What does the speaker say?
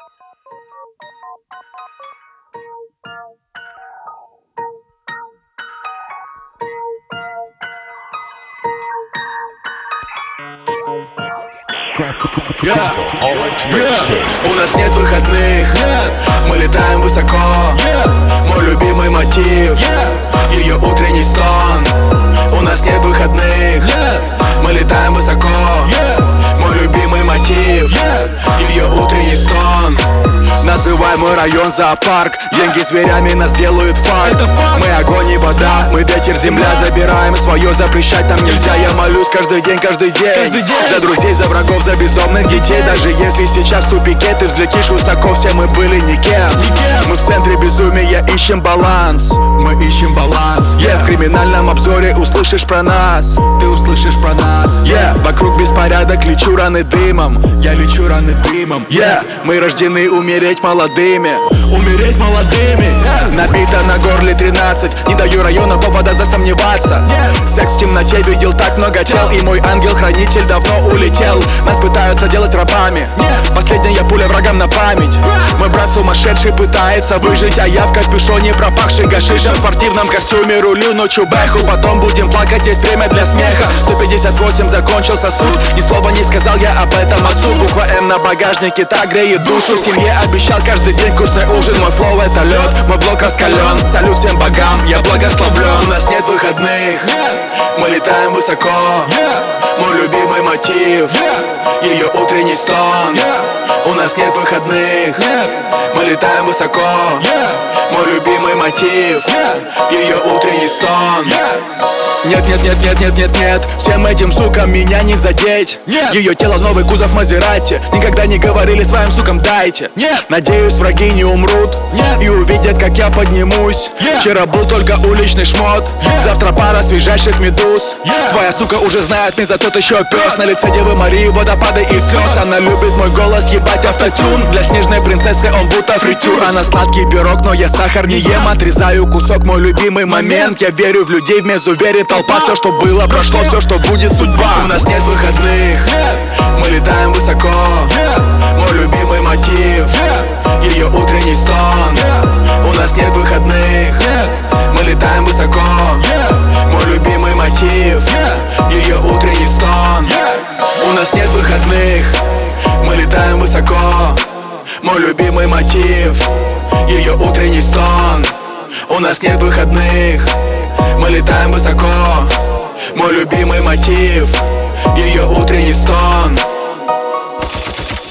У нас нет выходных, мы летаем высоко. Мой любимый мотив, ее утренний стон. У нас нет выходных, мы летаем высоко. Мой любимый мотив, ее утренний стон. Называй мой район зоопарк. Деньги зверями нас делают факт. Мы огонь и вода, мы ветер, земля. Забираем свое, запрещать нам нельзя. Я молюсь каждый день, каждый день. За друзей, за врагов, за бездомных детей. Даже если сейчас в тупике ты взлетишь высоко, все мы были никем. Мы в центре безумия ищем баланс. Мы ищем баланс. В криминальном обзоре услышишь про нас. Ты услышишь про нас. Вокруг беспорядок, лечу раны дымом. Я лечу раны дымом. Мы рождены умереть молодыми. Умереть молодыми. Набито на горле 13. Не даю района повода засомневаться. Секс в темноте, видел так много тел. И мой ангел-хранитель давно улетел. Нас пытаются делать рабами. Последняя пуля врагам на память. Мой брат сумасшедший пытается выжить, а я в капюшоне, пропахший гашишем. В спортивном костюме рулю ночью бэху. Потом будем плакать, есть время для смеха. 158 закончился суд. Ни слова не сказал я об этом отцу. Буква М на багажнике так греет душу. Семье обещал каждый день вкусный ужин. Мой флоу это лед, мой блок раскален. Салют всем богам, я благословлен. У нас нет выходных, мы летаем высоко. Мой любимый мотив, ее утренний стон. У нас нет выходных, мы летаем высоко. Мой любимый мотив, ее утренний стон. Нет, нет, нет, нет, нет, нет, нет. Всем этим сукам меня не задеть. Ее тело новый кузов Мазерати. Никогда не говорили своим сукам дайте. Надеюсь, враги не умрут и увидят, как я поднимусь. Вчера был только уличный шмот, завтра пара свежайших медуз. Твоя сука уже знает, не за тот еще пес. На лице Девы Марии водопады и слез. Она любит мой голос, ебать автотюн. Для снежной принцессы он будто фритюр. Она сладкий пирог, но я сахар не ем. Отрезаю кусок, мой любимый момент. Я верю в людей, в мезу верит толпа. Все, что было, прошло, все, что будет, судьба. У нас нет выходных, мы летаем высоко. Мой любимый мотив, ее утренний стон. У нас нет выходных, мы летаем высоко. Мой любимый мотив, ее утренний стон. У нас нет выходных, мы летаем высоко. Мой любимый мотив, ее утренний стон. У нас нет выходных, мы летаем высоко. Мой любимый мотив, ее утренний стон.